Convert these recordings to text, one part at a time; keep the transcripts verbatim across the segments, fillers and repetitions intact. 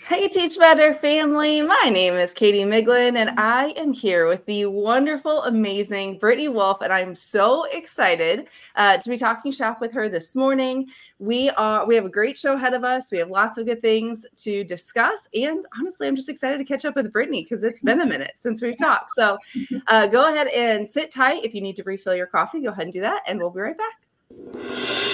Hey, Teach Better family. My name is Katie Miglin, and I am here with the wonderful, amazing Brittany Wolf, and I'm so excited uh, to be talking shop with her this morning. We are we have a great show ahead of us. We have lots of good things to discuss, and honestly, I'm just excited to catch up with Brittany because it's been a minute since we've talked. So, uh, go ahead and sit tight. If you need to refill your coffee, go ahead and do that, and we'll be right back.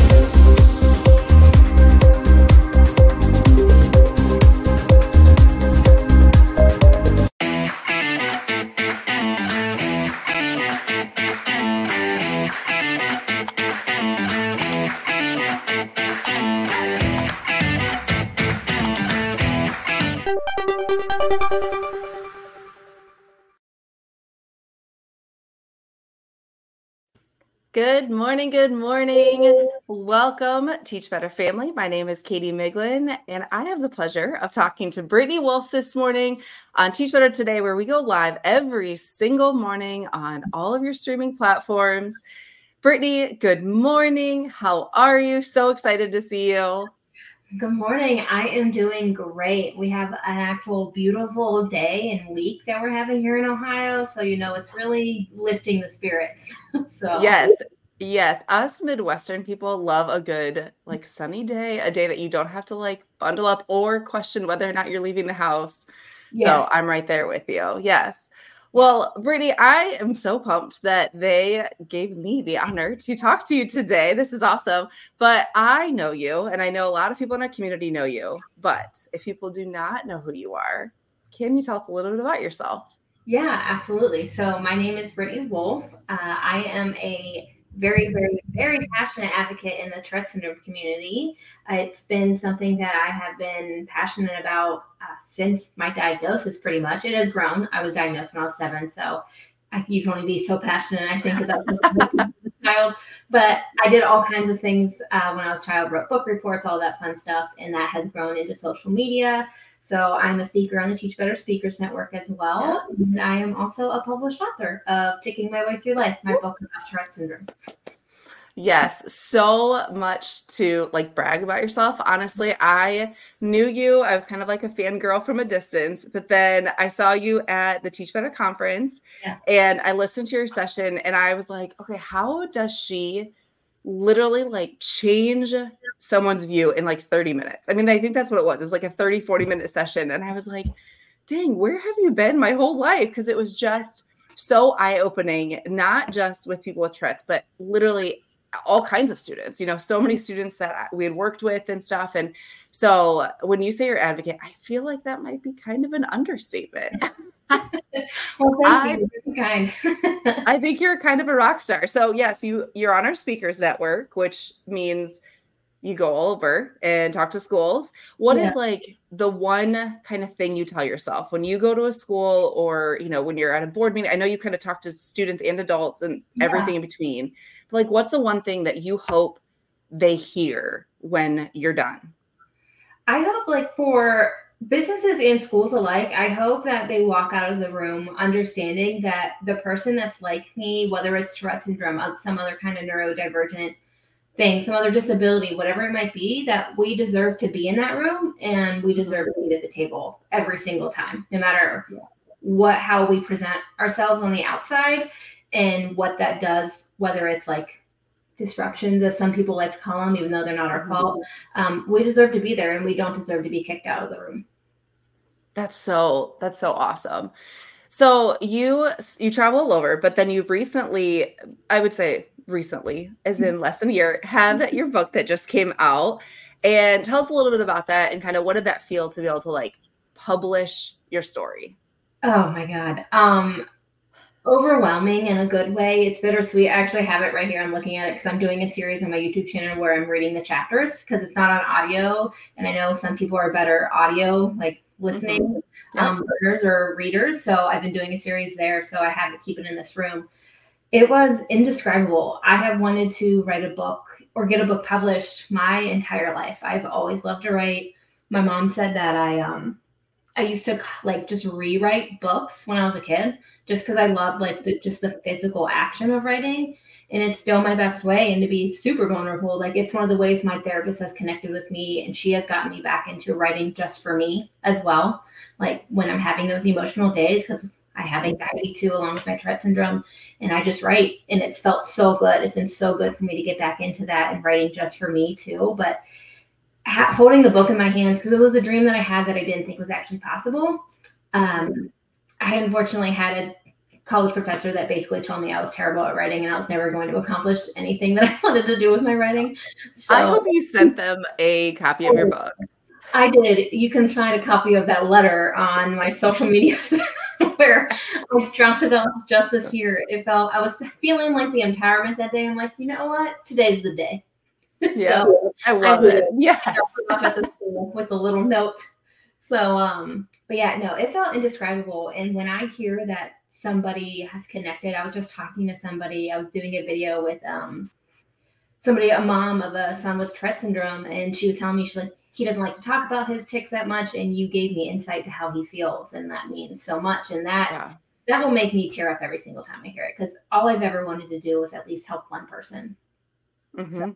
Good morning, good morning. Welcome, Teach Better family. My name is Katie Miglin, and I have the pleasure of talking to Brittany Wolf this morning on Teach Better Today, where we go live every single morning on all of your streaming platforms. Brittany, good morning. How are you? So excited to see you. Good morning. I am doing great. We have an actual beautiful day and week that we're having here in Ohio. So, you know, it's really lifting the spirits. so, Yes. Yes, us Midwestern people love a good like sunny day, a day that you don't have to like bundle up or question whether or not you're leaving the house. yes. So I'm right there with you. Yes. Well, Brittany, I am so pumped that they gave me the honor to talk to you today. This is awesome. But I know you, and I know a lot of people in our community know you. But if people do not know who you are, can you tell us a little bit about yourself? Yeah, absolutely. So, my name is Brittany Wolf. Uh, I am a very, very, very passionate advocate in the Tourette syndrome community. Uh, it's been something that I have been passionate about uh, since my diagnosis, pretty much. It has grown. I was diagnosed when I was seven, so I, you can only be so passionate, I think, about the child. But I did all kinds of things uh, when I was a child, wrote book reports, all that fun stuff, and that has grown into social media. So I'm a speaker on the Teach Better Speakers Network as well. Yeah. And I am also a published author of Ticking My Way Through Life, my book about Tourette syndrome. Yes, so much to like brag about yourself. Honestly, I knew you. I was kind of like a fangirl from a distance, but then I saw you at the Teach Better conference Yeah. and I listened to your session and I was like, okay, how does she literally like change someone's view in like thirty minutes? I mean, I think that's what it was. It was like a thirty, forty minute session. And I was like, dang, where have you been my whole life? Because it was just so eye-opening, not just with people with Tourette's, but literally all kinds of students, you know, so many students that we had worked with and stuff. And so when you say you're advocate, I feel like that might be kind of an understatement. well, thank I, you. You're kind. I think you're kind of a rock star. So yes, you, you're on our speakers network, which means you go all over and talk to schools. What yeah. is like the one kind of thing you tell yourself when you go to a school or, you know, when you're at a board meeting? I know you kind of talk to students and adults and Yeah. everything in between. But like, what's the one thing that you hope they hear when you're done? I hope, like, for businesses and schools alike, I hope that they walk out of the room understanding that the person that's like me, whether it's Tourette syndrome, some other kind of neurodivergent thing, some other disability, whatever it might be, that we deserve to be in that room and we deserve a seat at the table every single time, no matter what, how we present ourselves on the outside and what that does, whether it's like disruptions, as some people like to call them, even though they're not our fault. Um, we deserve to be there and we don't deserve to be kicked out of the room. That's so, that's so awesome. So you, you travel all over, but then you recently, I would say recently, as in less than a year, have your book that just came out. And tell us a little bit about that and kind of what did that feel to be able to like publish your story? Oh my God. Um, overwhelming in a good way. It's bittersweet. I actually have it right here. I'm looking at it because I'm doing a series on my YouTube channel where I'm reading the chapters because it's not on audio. And I know some people are better audio, like listening Mm-hmm. Yep. um, learners or readers. So I've been doing a series there. So I had to keep it in this room. It was indescribable. I have wanted to write a book or get a book published my entire life. I've always loved to write. My mom said that I um I used to like just rewrite books when I was a kid, just because I loved like the, just the physical action of writing. And it's still my best way. And to be super vulnerable, like it's one of the ways my therapist has connected with me, and she has gotten me back into writing just for me as well. Like when I'm having those emotional days, because I have anxiety too, along with my Tourette syndrome, and I just write, and it's felt so good. It's been so good for me to get back into that and writing just for me too. But ha- holding the book in my hands, because it was a dream that I had that I didn't think was actually possible. Um, I unfortunately had a college professor that basically told me I was terrible at writing and I was never going to accomplish anything that I wanted to do with my writing. So I hope you sent them a copy of your book. I did. You can find a copy of that letter on my social media where I dropped it off just this year. It felt, I was feeling like the empowerment that day. I'm like, you know what? Today's the day. Yeah, so I love I it. Yes. At the school with a little note. So, um, but yeah, no, it felt indescribable. And when I hear that somebody has connected, I was just talking to somebody, I was doing a video with um somebody, a mom of a son with Tourette syndrome, and she was telling me, she's like, he doesn't like to talk about his tics that much, and you gave me insight to how he feels, and that means so much. And that yeah. that will make me tear up every single time I hear it, because all I've ever wanted to do was at least help one person. Mm-hmm. So.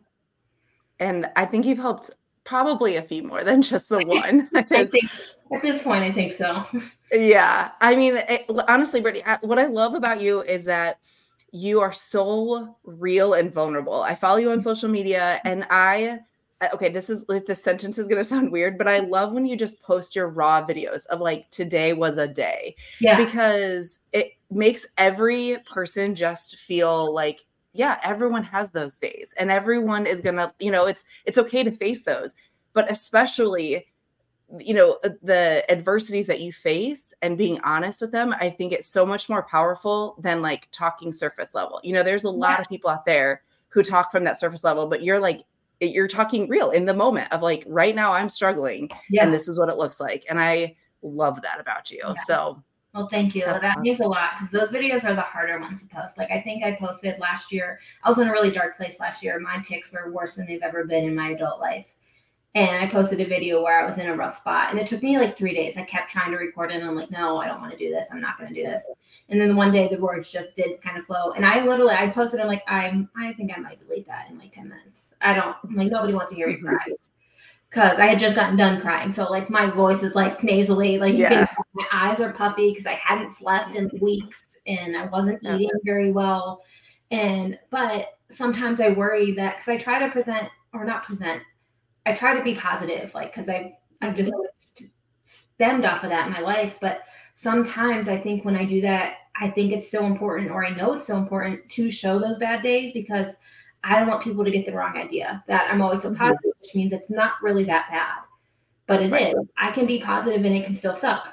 And I think you've helped probably a few more than just the one. I think at this point, I think so. Yeah. I mean, it, honestly, Brittany, what I love about you is that you are so real and vulnerable. I follow you on social media, and I, okay, this is like, this sentence is going to sound weird, but I love when you just post your raw videos of like, today was a day. Yeah. Because it makes every person just feel like, yeah, everyone has those days, and everyone is going to, you know, it's, it's okay to face those, but especially, you know, the adversities that you face and being honest with them, I think it's so much more powerful than like talking surface level. You know, there's a lot yeah. of people out there who talk from that surface level, but you're like, you're talking real in the moment of like, right now I'm struggling yeah. and this is what it looks like. And I love that about you. Yeah. So well, thank you. That awesome. Means a lot, because those videos are the harder ones to post. Like I think I posted last year, I was in a really dark place last year. My tics were worse than they've ever been in my adult life. And I posted a video where I was in a rough spot, and it took me like three days. I kept trying to record it, and I'm like, no, I don't want to do this. I'm not going to do this. And then one day the words just did kind of flow. And I literally, I posted, I'm like, I'm, I think I might delete that in like ten minutes. I don't, I'm like, nobody wants to hear me cry. Because I had just gotten done crying. So like my voice is like nasally, like yeah. you can, my eyes are puffy because I hadn't slept in weeks and I wasn't yeah. eating very well. And, but sometimes I worry that, because I try to present or not present, I try to be positive, like, because I've, I've just stemmed off of that in my life. But sometimes I think when I do that, I think it's so important, or I know it's so important to show those bad days, because I don't want people to get the wrong idea that I'm always so positive, mm-hmm. which means it's not really that bad. But it right. is. I can be positive and it can still suck.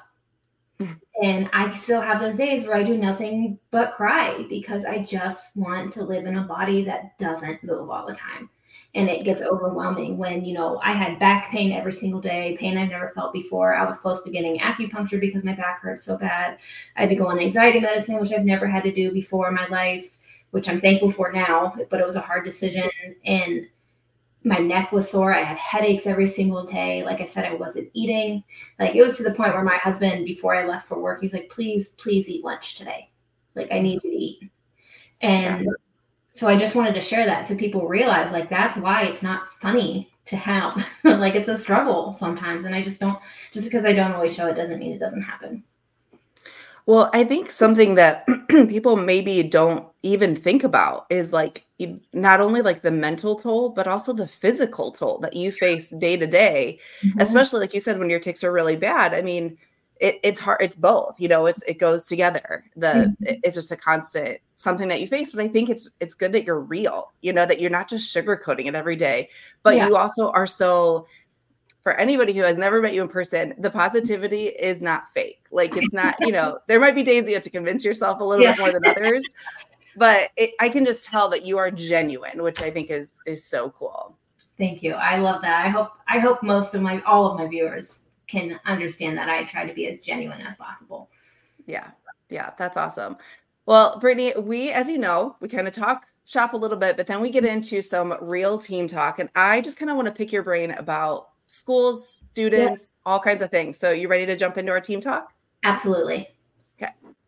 And I still have those days where I do nothing but cry, because I just want to live in a body that doesn't move all the time. And it gets overwhelming when, you know, I had back pain every single day, pain I've never felt before. I was close to getting acupuncture because my back hurt so bad. I had to go on anxiety medicine, which I've never had to do before in my life, which I'm thankful for now, but it was a hard decision. And my neck was sore. I had headaches every single day. Like I said, I wasn't eating. Like it was to the point where my husband, before I left for work, he's like, please, please eat lunch today. Like I need you to eat. And yeah. So I just wanted to share that so people realize, like, that's why it's not funny to have, like, it's a struggle sometimes. And I just don't, just because I don't always show it doesn't mean it doesn't happen. Well, I think something that people maybe don't even think about is like not only like the mental toll, but also the physical toll that you face day to day, mm-hmm. especially like you said, when your tics are really bad. I mean, It, it's hard. It's both, you know, it's, it goes together. The, mm-hmm. it, it's just a constant, something that you face, but I think it's, it's good that you're real, you know, that you're not just sugarcoating it every day, but yeah. you also are so, for anybody who has never met you in person, the positivity is not fake. Like it's not, you know, there might be days you have to convince yourself a little yes. bit more than others, but it, I can just tell that you are genuine, which I think is, is so cool. Thank you. I love that. I hope, I hope most of my, all of my viewers can understand that I try to be as genuine as possible. Yeah. Yeah. That's awesome. Well, Brittany, we, as you know, we kind of talk shop a little bit, but then we get into some real team talk. And I just kind of want to pick your brain about schools, students, yeah. all kinds of things. So you ready to jump into our team talk? Absolutely. Okay.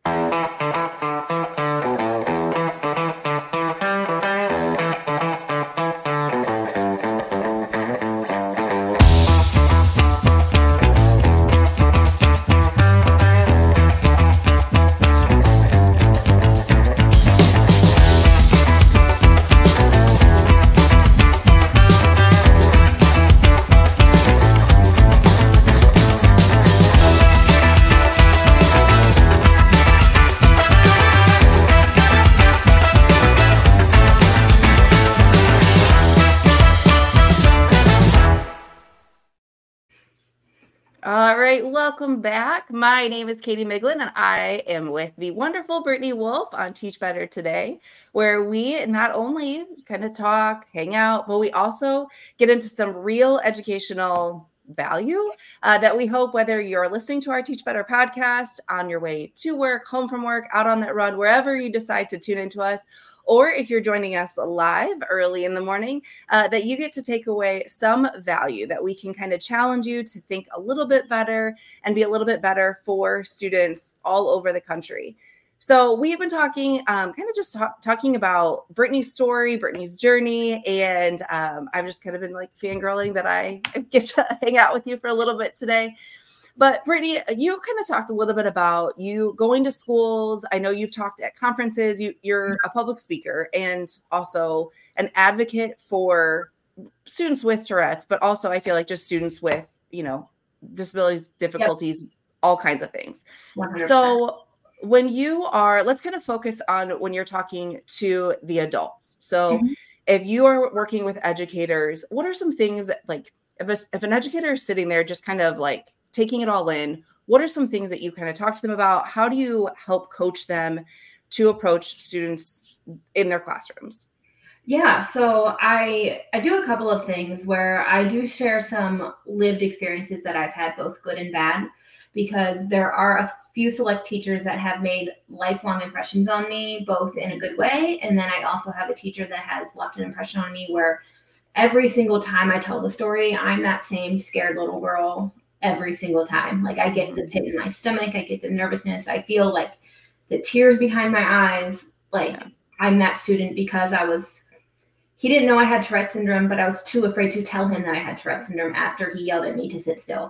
All right, welcome back. My name is Katie Miglin, and I am with the wonderful Brittany Wolf on Teach Better Today, where we not only kind of talk, hang out, but we also get into some real educational value uh, that we hope, whether you're listening to our Teach Better podcast on your way to work, home from work, out on that run, wherever you decide to tune into us, or if you're joining us live early in the morning, uh, that you get to take away some value, that we can kind of challenge you to think a little bit better and be a little bit better for students all over the country. So we've been talking, um, kind of just talk, talking about Brittany's story, Brittany's journey, and um, I've just kind of been like fangirling that I get to hang out with you for a little bit today. But Brittany, you kind of talked a little bit about you going to schools. I know you've talked at conferences. You, you're a public speaker and also an advocate for students with Tourette's, but also I feel like just students with, you know, disabilities, difficulties, yep. all kinds of things. one hundred percent. So when you are, let's kind of focus on when you're talking to the adults. So mm-hmm. if you are working with educators, what are some things that, like, if, a, if an educator is sitting there just kind of like taking it all in, what are some things that you kind of talk to them about? How do you help coach them to approach students in their classrooms? Yeah, so I I do a couple of things where I do share some lived experiences that I've had, both good and bad, because there are a few select teachers that have made lifelong impressions on me, both in a good way. And then I also have a teacher that has left an impression on me where every single time I tell the story, I'm that same scared little girl every single time. Like I get the pit in my stomach, I get the nervousness, I feel like the tears behind my eyes. Like yeah. I'm that student because I was, he didn't know I had Tourette syndrome, but I was too afraid to tell him that I had Tourette syndrome after he yelled at me to sit still.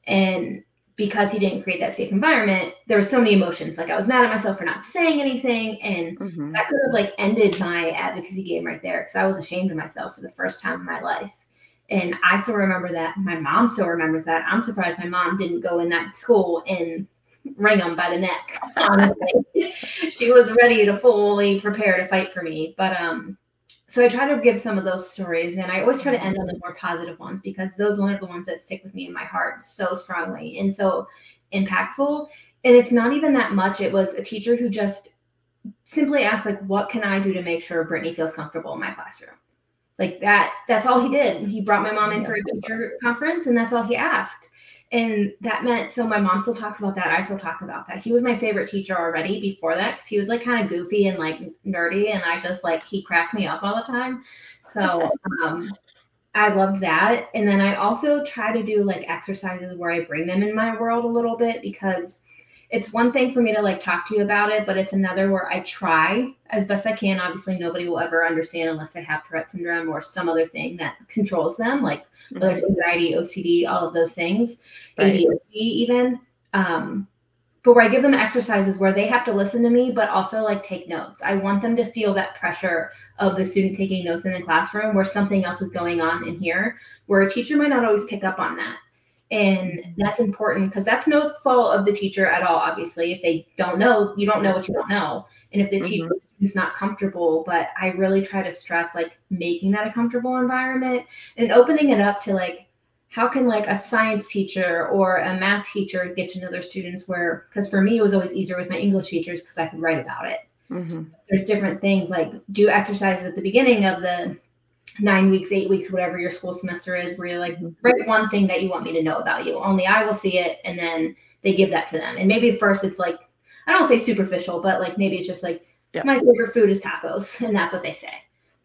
And because he didn't create that safe environment, there were so many emotions. Like I was mad at myself for not saying anything. And mm-hmm. that could have like ended my advocacy game right there, because I was ashamed of myself for the first time in my life. And I still remember that. My mom still remembers that. I'm surprised my mom didn't go in that school and wring them by the neck, honestly. She was ready to fully prepare to fight for me. But um, so I try to give some of those stories, and I always try to end on the more positive ones, because those are the ones that stick with me in my heart so strongly and so impactful. And it's not even that much. It was a teacher who just simply asked, like, what can I do to make sure Brittany feels comfortable in my classroom? Like that, that's all he did. He brought my mom in yeah, for a teacher conference, and that's all he asked. And that meant, so my mom still talks about that. I still talk about that. He was my favorite teacher already before that, because he was like kind of goofy and like nerdy. And I just like, he cracked me up all the time. So um, I loved that. And then I also try to do like exercises where I bring them in my world a little bit, because it's one thing for me to like talk to you about it, but it's another where I try as best I can. Obviously, nobody will ever understand unless they have Tourette syndrome or some other thing that controls them, like mm-hmm. whether it's anxiety, O C D, all of those things, right. A D H D even. Um, but where I give them exercises where they have to listen to me, but also like take notes. I want them to feel that pressure of the student taking notes in the classroom, where something else is going on in here, where a teacher might not always pick up on that. And that's important, because that's no fault of the teacher at all. Obviously, if they don't know, you don't know what you don't know. And if the mm-hmm. teacher is not comfortable, but I really try to stress like making that a comfortable environment and opening it up to like, how can like a science teacher or a math teacher get to know their students, where, because for me, it was always easier with my English teachers because I could write about it. Mm-hmm. There's different things, like do exercises at the beginning of the nine weeks, eight weeks, whatever your school semester is, where you're like, write one thing that you want me to know about you. Only I will see it. And then they give that to them. And maybe first it's like, I don't say superficial, but like maybe it's just like, yeah. my favorite food is tacos. And that's what they say.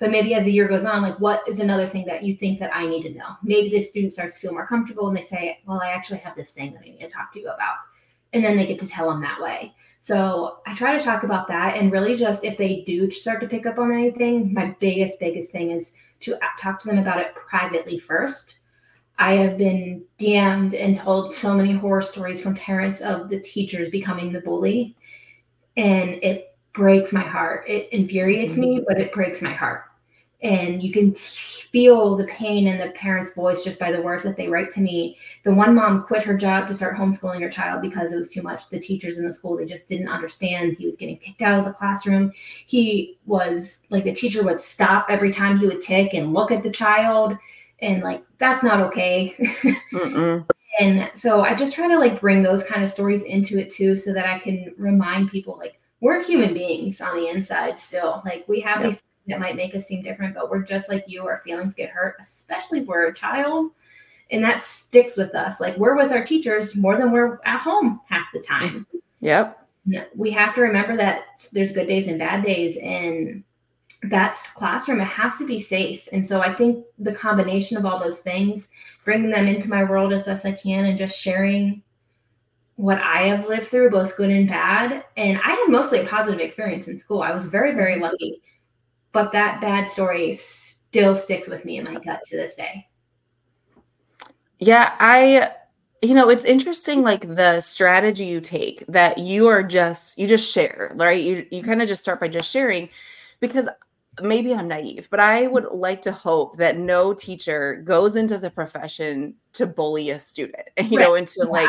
But maybe as the year goes on, like, what is another thing that you think that I need to know? Maybe the student starts to feel more comfortable and they say, well, I actually have this thing that I need to talk to you about. And then they get to tell them that way. So I try to talk about that. And really just if they do start to pick up on anything, my biggest, biggest thing is to talk to them about it privately first. I have been D M'd and told so many horror stories from parents of the teachers becoming the bully. And it breaks my heart. It infuriates mm-hmm. me, but it breaks my heart. And you can feel the pain in the parent's voice just by the words that they write to me. The one mom quit her job to start homeschooling her child because it was too much. The teachers in the school, they just didn't understand. He was getting kicked out of the classroom. He was like, the teacher would stop every time he would tick and look at the child. And like, that's not okay. And so I just try to like bring those kind of stories into it too, so that I can remind people like, we're human beings on the inside still. Like we have yep. these that might make us seem different, but we're just like you. Our feelings get hurt, especially if we're a child. And that sticks with us. Like we're with our teachers more than we're at home half the time. Yep. We have to remember that there's good days and bad days, and that's classroom. It has to be safe. And so I think the combination of all those things, bringing them into my world as best I can and just sharing what I have lived through, both good and bad. And I had mostly a positive experience in school. I was very, very lucky. But that bad story still sticks with me in my gut to this day. Yeah, I, you know, it's interesting, like the strategy you take that you are just, you just share, right? You, you kind of just start by just sharing, because maybe I'm naive, but I would like to hope that no teacher goes into the profession to bully a student, you right. know, into like,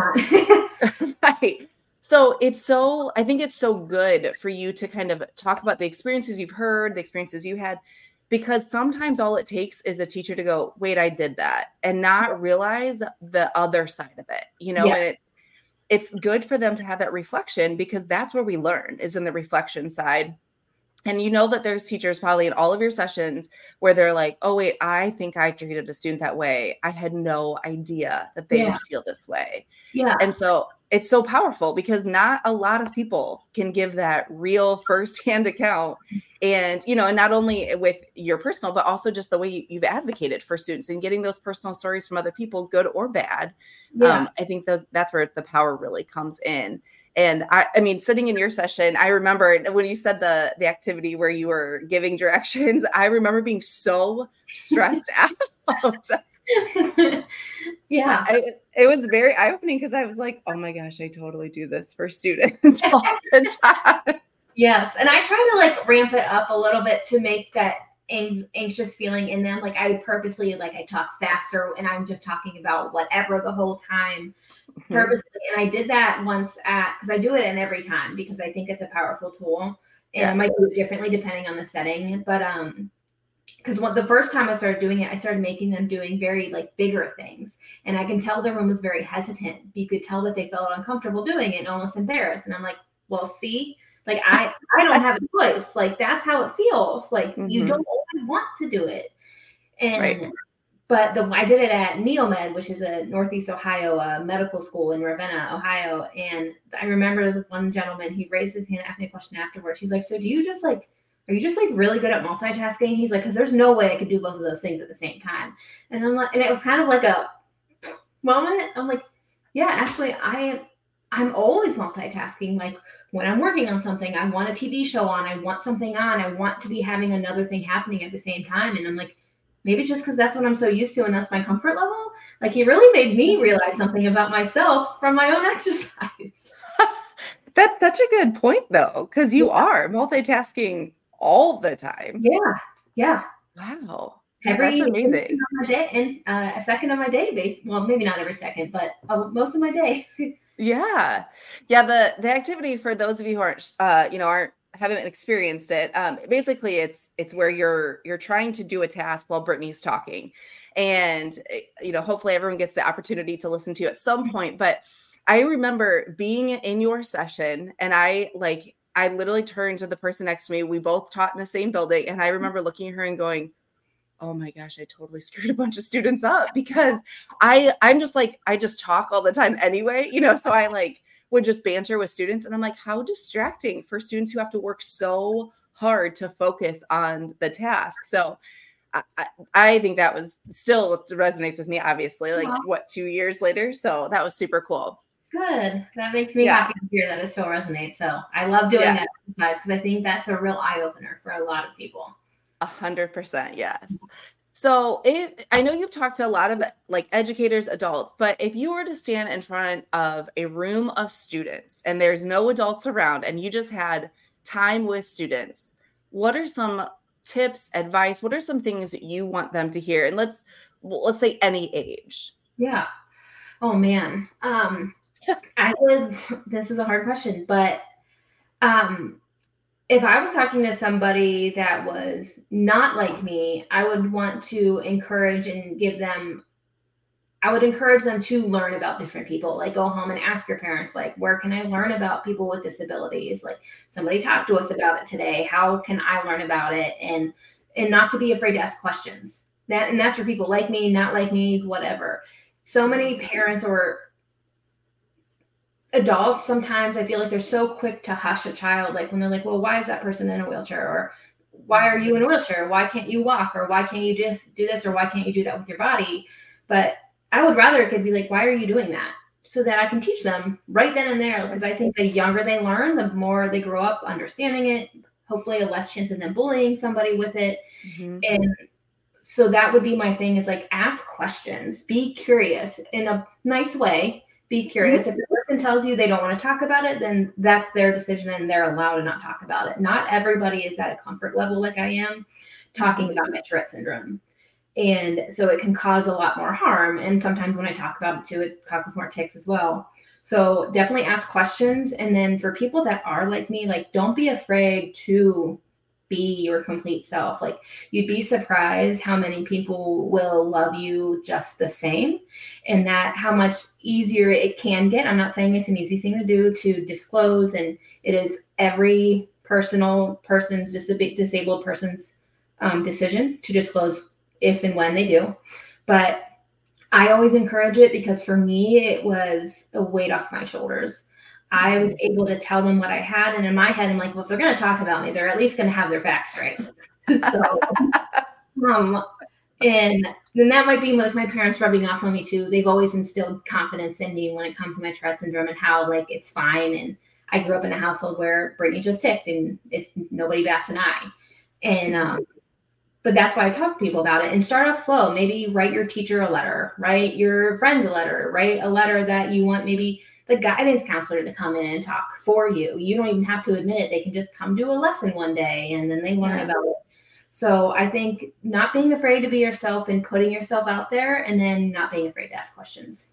right. So it's so, I think it's so good for you to kind of talk about the experiences you've heard, the experiences you had, because sometimes all it takes is a teacher to go, wait, I did that, and not realize the other side of it, you know, yeah. and it's, it's good for them to have that reflection, because that's where we learn, is in the reflection side. And you know that there's teachers probably in all of your sessions where they're like, oh, wait, I think I treated a student that way. I had no idea that they yeah. would feel this way. Yeah. And so it's so powerful, because not a lot of people can give that real firsthand account. And, you know, and not only with your personal, but also just the way you, you've advocated for students and getting those personal stories from other people, good or bad. Yeah. Um, I think those that's where the power really comes in. And I, I mean, sitting in your session, I remember when you said the the activity where you were giving directions, I remember being so stressed out. Yeah. I, it was very eye-opening, because I was like, oh my gosh, I totally do this for students all the time. Yes. And I try to like ramp it up a little bit to make that ang- anxious feeling in them. Like I purposely, like I talk faster and I'm just talking about whatever the whole time. Purposely. And I did that once at, because I do it in every time, because I think it's a powerful tool, and yes. I might do it differently depending on the setting. But um, because the first time I started doing it, I started making them doing very like bigger things, and I can tell the room was very hesitant. You could tell that they felt uncomfortable doing it and almost embarrassed. And I'm like, well, see, like I I don't have a choice. Like that's how it feels. Like mm-hmm. you don't always want to do it, and. Right. But the, I did it at Neomed, which is a Northeast Ohio uh, medical school in Ravenna, Ohio. And I remember the one gentleman, he raised his hand, asked me a question afterwards. He's like, so do you just like, are you just like really good at multitasking? He's like, because there's no way I could do both of those things at the same time. And I'm like, and it was kind of like a moment. I'm like, yeah, actually, I am. I'm always multitasking. Like when I'm working on something, I want a T V show on, I want something on, I want to be having another thing happening at the same time. And I'm like, maybe just because that's what I'm so used to and that's my comfort level. Like he really made me realize something about myself from my own exercise. That's such a good point though, because you yeah. are multitasking all the time. Yeah. Yeah. Wow. Every that's amazing. My day, and uh, a second of my day, base. Well, maybe not every second, but uh, most of my day. yeah. Yeah. The, the activity, for those of you who aren't, uh, you know, aren't, haven't experienced it. Um, basically it's, it's where you're, you're trying to do a task while Brittany's talking, and, you know, hopefully everyone gets the opportunity to listen to you at some point. But I remember being in your session, and I like, I literally turned to the person next to me. We both taught in the same building. And I remember looking at her and going, oh my gosh, I totally screwed a bunch of students up, because I, I'm just like, I just talk all the time anyway, you know, so I like would just banter with students. And I'm like, how distracting for students who have to work so hard to focus on the task. So I, I, I think that was still resonates with me, obviously, like Wow. what, two years later. So that was super cool. Good. That makes me Yeah. happy to hear that it still resonates. So I love doing Yeah. that exercise because I think that's a real eye opener for a lot of people. A hundred percent. Yes. So if I know you've talked to a lot of like educators, adults, but if you were to stand in front of a room of students and there's no adults around and you just had time with students, what are some tips, advice? What are some things that you want them to hear? And let's well, let's say any age. Yeah. Oh man. Um, I would. This is a hard question, but um, if I was talking to somebody that was not like me, I would want to encourage and give them. I would encourage them to learn about different people. Like go home and ask your parents, like, where can I learn about people with disabilities? Like somebody talked to us about it today. How can I learn about it? And and not to be afraid to ask questions. That and that's for people like me, not like me, whatever. So many parents or adults, sometimes I feel like they're so quick to hush a child, like when they're like, well, why is that person in a wheelchair? Or why are you in a wheelchair? Why can't you walk? Or why can't you just do this? Or why can't you do that with your body? But I would rather it could be like, why are you doing that? So that I can teach them right then and there. Because I think the younger they learn, the more they grow up understanding it, hopefully a less chance of them bullying somebody with it. Mm-hmm. And so that would be my thing is like, ask questions, be curious in a nice way. Be curious. Mm-hmm. If the person tells you they don't want to talk about it, then that's their decision and they're allowed to not talk about it. Not everybody is at a comfort level like I am talking about my Tourette syndrome. And so it can cause a lot more harm. And sometimes when I talk about it too, it causes more tics as well. So definitely ask questions. And then for people that are like me, like don't be afraid to be your complete self. Like you'd be surprised how many people will love you just the same and that how much easier it can get. I'm not saying it's an easy thing to do to disclose, and it is every personal person's disab- disabled person's um, decision to disclose if and when they do. But I always encourage it because for me, it was a weight off my shoulders. I was able to tell them what I had. And in my head, I'm like, well, if they're going to talk about me, they're at least going to have their facts straight. so, um, and then that might be like my parents rubbing off on me too. They've always instilled confidence in me when it comes to my Tourette syndrome and how like it's fine. And I grew up in a household where Brittany just ticked and it's nobody bats an eye. And, um, but that's why I talk to people about it and start off slow. Maybe write your teacher a letter, write your friends a letter, write a letter that you want maybe the guidance counselor to come in and talk for you. You don't even have to admit it. They can just come do a lesson one day and then they learn yeah. about it. So I think not being afraid to be yourself and putting yourself out there and then not being afraid to ask questions.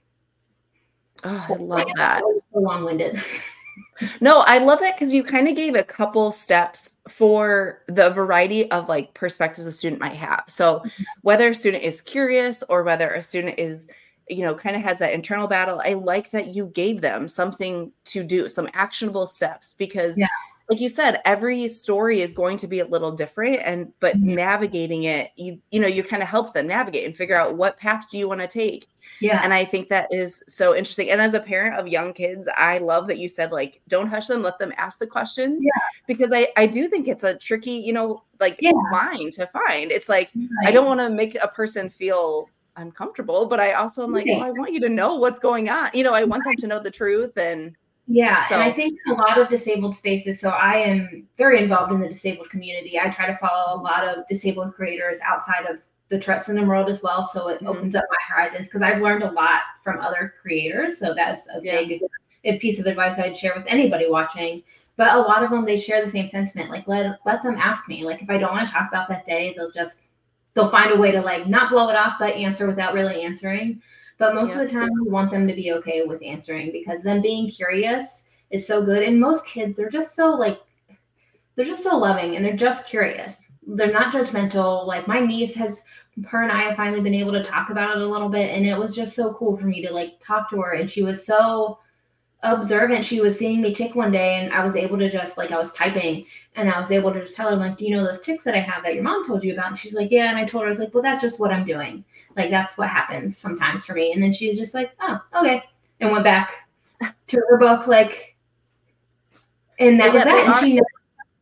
Oh, so I love that. So long-winded. No, I love that because you kind of gave a couple steps for the variety of like perspectives a student might have. So whether a student is curious or whether a student is, you know, kind of has that internal battle, I like that you gave them something to do, some actionable steps, because yeah. like you said, every story is going to be a little different. And, but mm-hmm. navigating it, you, you know, you kind of help them navigate and figure out what path do you want to take. Yeah. And I think that is so interesting. And as a parent of young kids, I love that you said, like, don't hush them, let them ask the questions. Yeah. Because I, I do think it's a tricky, you know, like yeah. line to find. It's like, right. I don't want to make a person feel uncomfortable, but I also am like, right. oh, I want you to know what's going on. You know, I want right. them to know the truth. And yeah. so. And I think a lot of disabled spaces. So I am very involved in the disabled community. I try to follow a lot of disabled creators outside of the Tourette syndrome world as well. So it mm-hmm. opens up my horizons because I've learned a lot from other creators. So that's a yeah. big, big piece of advice I'd share with anybody watching. But a lot of them, they share the same sentiment. Like let, let them ask me. Like if I don't want to talk about that day, they'll just, they'll find a way to like not blow it off, but answer without really answering. But most yeah. of the time we want them to be okay with answering because them being curious is so good. And most kids, they're just so like, they're just so loving and they're just curious. They're not judgmental. Like my niece has, her and I have finally been able to talk about it a little bit. And it was just so cool for me to like talk to her. And she was so observant. She was seeing me tick one day and I was able to just like, I was typing and I was able to just tell her like, do you know those ticks that I have that your mom told you about? And she's like, yeah. And I told her, I was like, well, that's just what I'm doing. Like, that's what happens sometimes for me. And then she's just like, oh, okay. And went back to her book. Like, and that yeah, was that. And are- she knows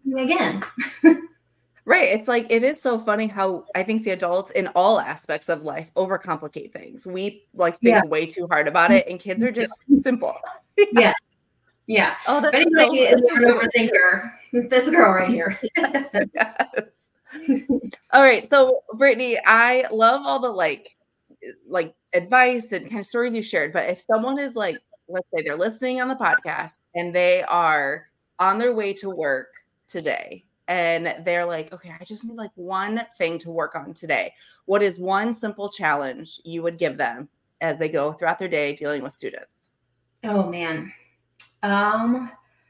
again. Right. It's like, it is so funny how I think the adults in all aspects of life overcomplicate things. We like think Yeah. way too hard about it, and kids are just simple. Yeah. Yeah. Oh, But that's anybody so, is that's so an cool. overthinker. This girl right here. Yes, yes. All right. So Brittany, I love all the like like advice and kind of stories you shared. But if someone is like, let's say they're listening on the podcast and they are on their way to work today and they're like, okay, I just need like one thing to work on today. What is one simple challenge you would give them as they go throughout their day dealing with students? Oh man. Um,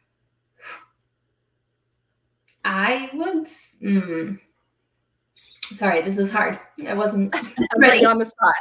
I would, mm, sorry, this is hard. I wasn't ready on the spot.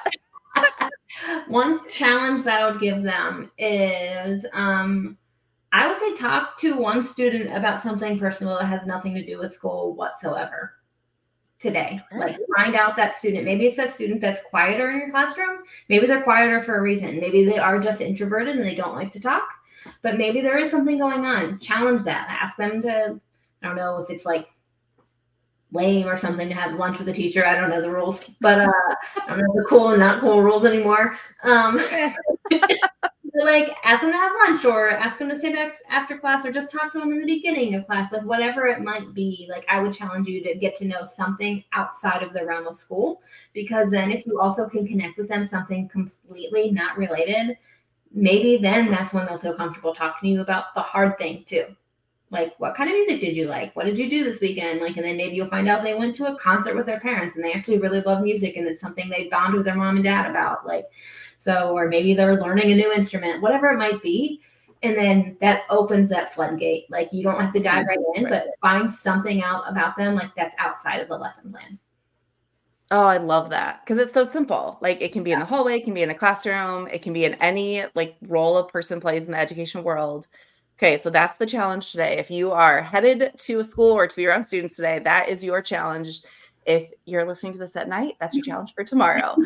One challenge that I would give them is, um, I would say talk to one student about something personal that has nothing to do with school whatsoever today. Like find out that student. Maybe it's that student that's quieter in your classroom. Maybe they're quieter for a reason. Maybe they are just introverted and they don't like to talk. But maybe there is something going on. Challenge that. Ask them to, I don't know if it's like lame or something to have lunch with a teacher. I don't know the rules, but uh, I don't know the cool and not cool rules anymore. Um, like ask them to have lunch or ask them to stay back after class or just talk to them in the beginning of class, like whatever it might be. Like I would challenge you to get to know something outside of the realm of school, because then if you also can connect with them something completely not related, maybe then that's when they'll feel comfortable talking to you about the hard thing too. Like, what kind of music did you like? What did you do this weekend? Like, and then maybe you'll find out they went to a concert with their parents and they actually really love music and it's something they bond with their mom and dad about. Like, so, or maybe they're learning a new instrument, whatever it might be. And then that opens that floodgate. Like, you don't have to dive right in, but find something out about them like that's outside of the lesson plan. Oh, I love that. Because it's so simple. Like it can be in the hallway, it can be in the classroom, it can be in any like role a person plays in the education world. Okay, so that's the challenge today. If you are headed to a school or to be around students today, that is your challenge. If you're listening to this at night, that's your challenge for tomorrow.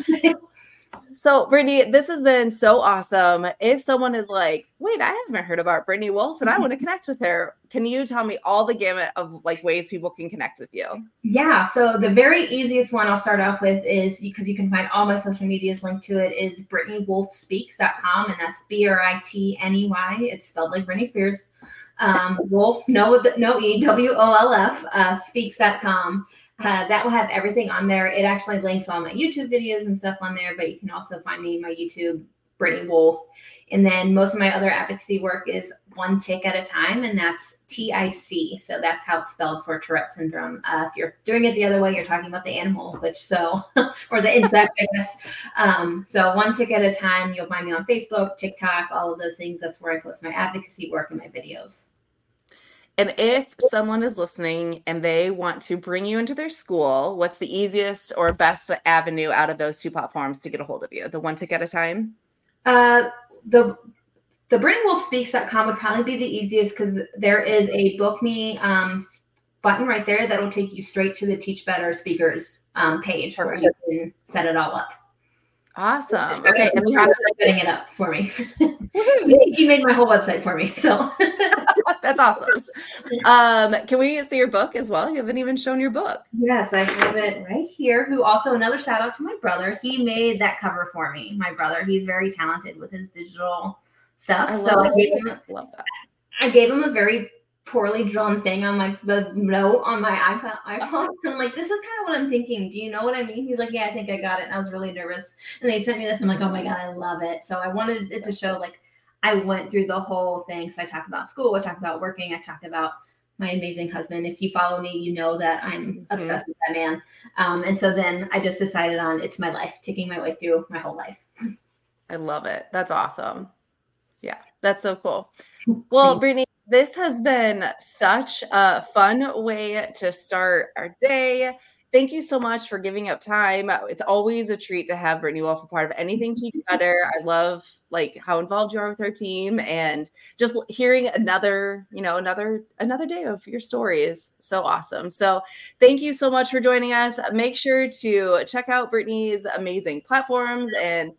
So, Brittany, this has been so awesome. If someone is like, wait, I haven't heard about Brittany Wolf and I want to connect with her, can you tell me all the gamut of like ways people can connect with you? Yeah. So the very easiest one I'll start off with is, because you can find all my social medias linked to it, is brittany wolf speaks dot com. And that's B R I T N E Y. It's spelled like Britney Spears. Um, Wolf, no, no E, W O L F, uh, speaks dot com. Uh, that will have everything on there. It actually links all my YouTube videos and stuff on there, but you can also find me my YouTube, Brittany Wolf. And then most of my other advocacy work is one tick at a time, and that's T I C. So that's how it's spelled for Tourette syndrome. Uh, if you're doing it the other way, you're talking about the animal, which so, or the insect, I guess. Um, so one tick at a time, you'll find me on Facebook, TikTok, all of those things. That's where I post my advocacy work and my videos. And if someone is listening and they want to bring you into their school, what's the easiest or best avenue out of those two platforms to get a hold of you? The one tick at a time? Uh, the the brittany wolf speaks dot com would probably be the easiest, because there is a book me um, button right there that will take you straight to the Teach Better Speakers um, page. Perfect. Where you can set it all up. Awesome. Okay, and we have to setting it up for me. He made my whole website for me, so that's awesome. Um, can we see your book as well? You haven't even shown your book. Yes, I have it right here. Who also, another shout out to my brother. He made that cover for me. My brother, he's very talented with his digital stuff. I so I gave him. I love that. I gave him a very poorly drawn thing on like the note on my iPad iPhone. I'm like, this is kind of what I'm thinking. Do you know what I mean? He's like, yeah, I think I got it. And I was really nervous. And they sent me this. I'm like, oh my God, I love it. So I wanted it to show like I went through the whole thing. So I talked about school, I talked about working, I talked about my amazing husband. If you follow me, you know that I'm mm-hmm. obsessed with that man. Um, and so then I just decided on it's my life, taking my way through my whole life. I love it. That's awesome. Yeah, that's so cool. Well, Brittany, this has been such a fun way to start our day. Thank you so much for giving up time. It's always a treat to have Brittany Wolf a part of anything Teach Better. I love like how involved you are with our team, and just hearing another, you know, another another day of your story is so awesome. So thank you so much for joining us. Make sure to check out Brittany's amazing platforms, and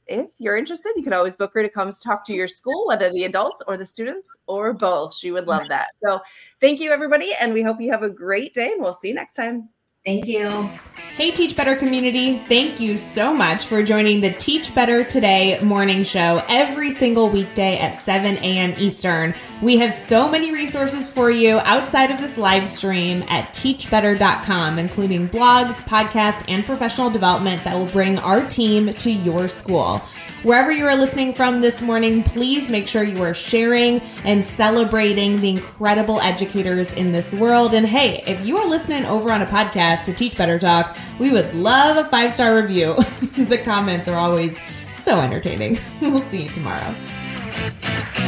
if you're interested, you can always book her to come talk to your school, whether the adults or the students or both. She would love that. So thank you, everybody. And we hope you have a great day, and we'll see you next time. Thank you. Hey, Teach Better community. Thank you so much for joining the Teach Better Today morning show every single weekday at seven a.m. Eastern. We have so many resources for you outside of this live stream at teach better dot com, including blogs, podcasts, and professional development that will bring our team to your school. Wherever you are listening from this morning, please make sure you are sharing and celebrating the incredible educators in this world. And hey, if you are listening over on a podcast to Teach Better Talk, we would love a five-star review. The comments are always so entertaining. We'll see you tomorrow.